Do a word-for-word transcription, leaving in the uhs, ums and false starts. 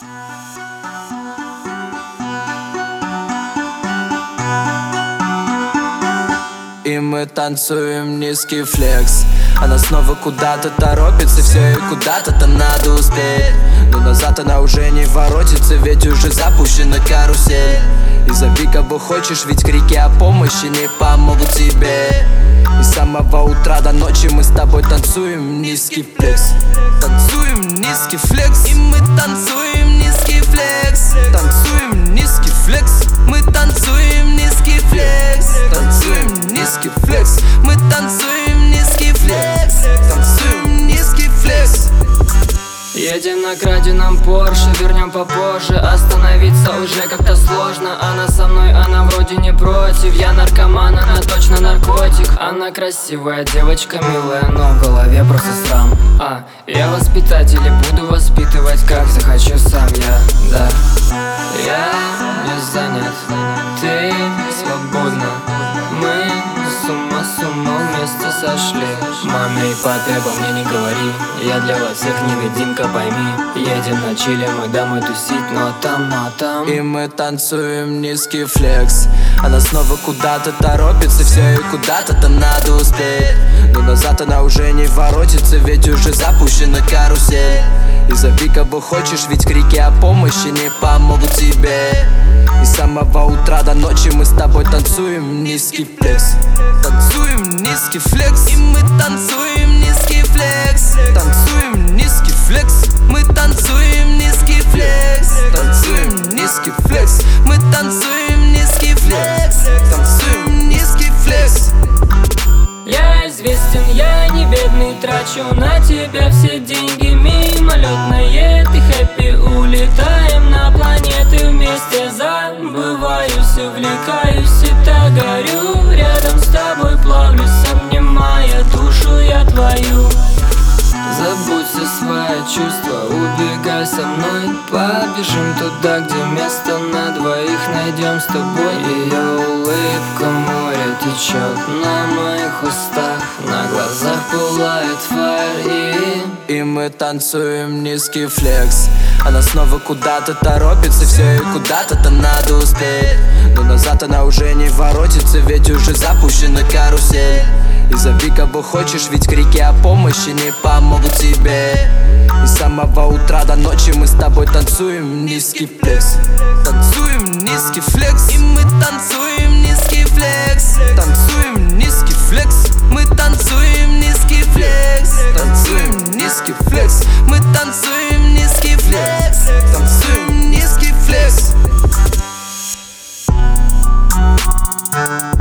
И мы танцуем низкий флекс. Она снова куда-то торопится, все и куда-то там надо успеть. Но назад она уже не воротится, ведь уже запущена карусель. И зови кого хочешь, ведь крики о помощи не помогут тебе. И с самого утра до ночи мы с тобой танцуем низкий флекс. Танцуем низкий флекс. И мы танцуем низкий флекс. Танцуем низкий флекс. Мы танцуем низкий флекс. Танцуем низкий флекс. Мы танцуем низкий флекс. Танцуем низкий флекс. Едем на краденом Порше, вернем попозже. Остановиться уже как-то сложно. Она со мной, она вроде не против. Я наркоман, она точно наркотик. Она красивая девочка, милая, но в голове просто срам. А, я воспитатель и буду воспитывать, как захочу сам я, да. Я не занят, ты свободна. Мы с ума с ума вместе сошли. Маме и папе обо мне не говори. Я для вас всех невидимка, пойми. Едем на чиле, мы домой тусить. Но там, но там. И мы танцуем низкий флекс. Она снова куда-то торопится, все и куда-то там надо успеть. Но назад она уже не воротится, ведь уже запущена карусель. И зови кого хочешь, ведь крики о помощи не помогут тебе. И с самого утра до ночи мы с тобой танцуем низкий флекс. Танцуем низкий флекс. И мы танцуем низкий флекс. Танцуем низкий флекс. Мы танцуем низкий флекс. Танцуем низкий флекс. Мы танцуем низкий флекс. Танцуем низкий флекс. Я известен, я не бедный, трачу на тебя все деньги мимолетные. Ты хэппи, улетаем на планеты вместе. Забываюсь, увлекаюсь и так горю. Рядом с тобой плавлюсь, обнимая душу я твою. Забудь все свои чувства, убегай со мной. Побежим туда, где место на двоих найдем с тобой. Ее улыбка море течет на моих устах, на глазах пылает фаер. И мы танцуем низкий флекс. Она снова куда-то торопится, все и куда-то там надо успеть. Но назад она уже не воротится, ведь уже запущена карусель. И зови кого хочешь, ведь крики о помощи не помогут тебе. И с самого утра до ночи мы с тобой танцуем низкий флекс. Танцуем низкий флекс. И мы танцуем низкий флекс. Танцуем низкий флекс. Мы танцуем низкий флекс. Танцуем низкий флекс. Мы танцуем низкий флекс. Танцуем низкий флекс.